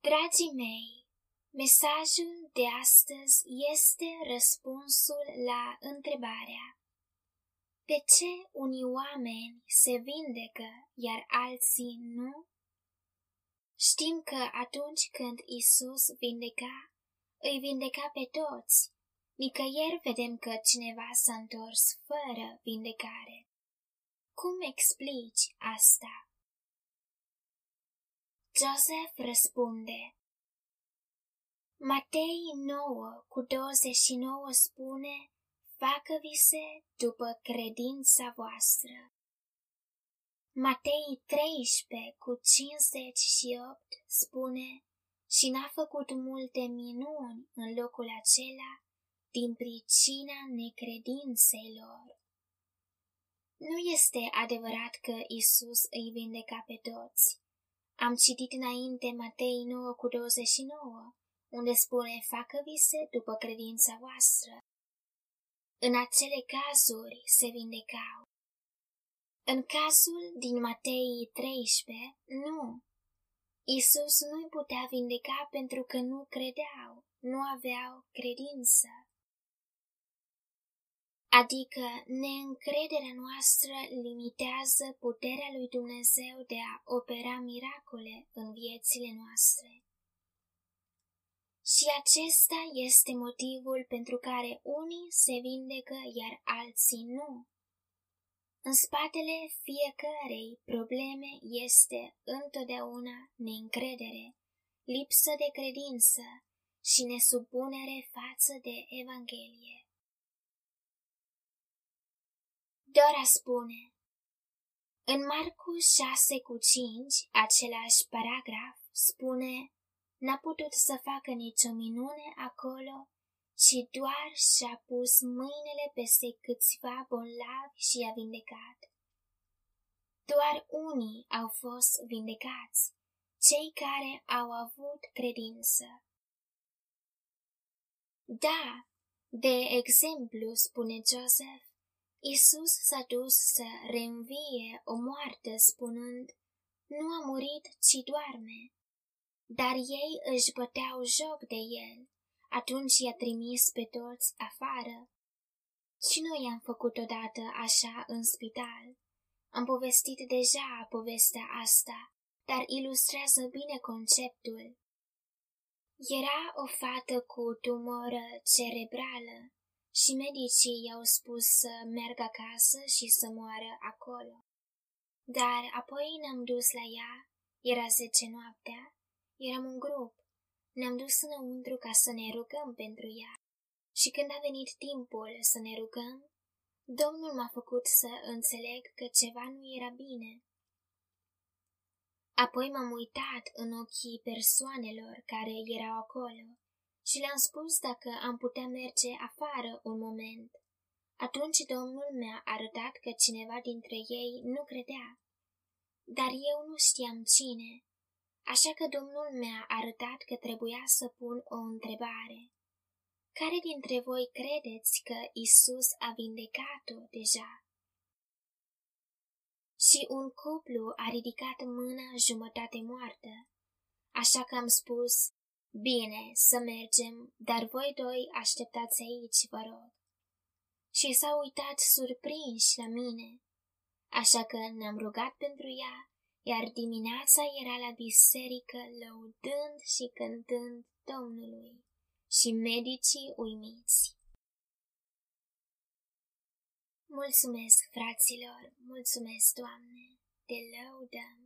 Dragii mei, mesajul de astăzi este răspunsul la întrebarea: de ce unii oameni se vindecă, iar alții nu? Știm că atunci când Isus vindeca, îi vindeca pe toți. Nicăieri vedem că cineva s-a întors fără vindecare. Cum explici asta? Joseph răspunde: Matei 9:29 spune: facă-vi-se după credința voastră. Matei 13:58 spune: și n-a făcut multe minuni în locul acela din pricina necredinței lor. Nu este adevărat că Isus îi vindeca pe toți. Am citit înainte Matei 9:29, unde spune: facă-vi-se după credința voastră. În acele cazuri se vindecau. În cazul din Matei 13, nu. Isus nu-i putea vindeca pentru că nu credeau, nu aveau credință. Adică neîncrederea noastră limitează puterea lui Dumnezeu de a opera miracole în viețile noastre. Și acesta este motivul pentru care unii se vindecă, iar alții nu. În spatele fiecărei probleme este întotdeauna neîncredere, lipsă de credință și nesupunere față de Evanghelie. Dora spune: în Marcu 6:5, același paragraf spune: n-a putut să facă nicio minune acolo, ci doar și-a pus mâinile peste câțiva bolnavi și i-a vindecat. Doar unii au fost vindecați, cei care au avut credință. Da, de exemplu, spune Joseph, Isus s-a dus să reînvie o moartă spunând: nu a murit, ci doarme. Dar ei își băteau joc de el. Atunci i-a trimis pe toți afară. Și noi am făcut odată așa în spital. Am povestit deja povestea asta, dar ilustrează bine conceptul. Era o fată cu tumoră cerebrală și medicii i-au spus să meargă acasă și să moară acolo. Dar apoi ne-am dus la ea, era 10 noaptea, eram un grup. Ne-am dus înăuntru ca să ne rugăm pentru ea. Și când a venit timpul să ne rugăm, Domnul m-a făcut să înțeleg că ceva nu era bine. Apoi m-am uitat în ochii persoanelor care erau acolo și le-am spus dacă am putea merge afară un moment. Atunci Domnul mi-a arătat că cineva dintre ei nu credea, dar eu nu știam cine. Așa că Domnul mi-a arătat că trebuia să pun o întrebare. Care dintre voi credeți că Isus a vindecat-o deja? Și un cuplu a ridicat mâna jumătate moartă. Așa că am spus: bine, să mergem, dar voi doi așteptați aici, vă rog. Și s-au uitat surprinși la mine. Așa că ne-am rugat pentru ea, iar dimineața era la biserică lăudând și cântând Domnului și medicii uimiți. Mulțumesc, fraților, mulțumesc, Doamne, te lăudăm.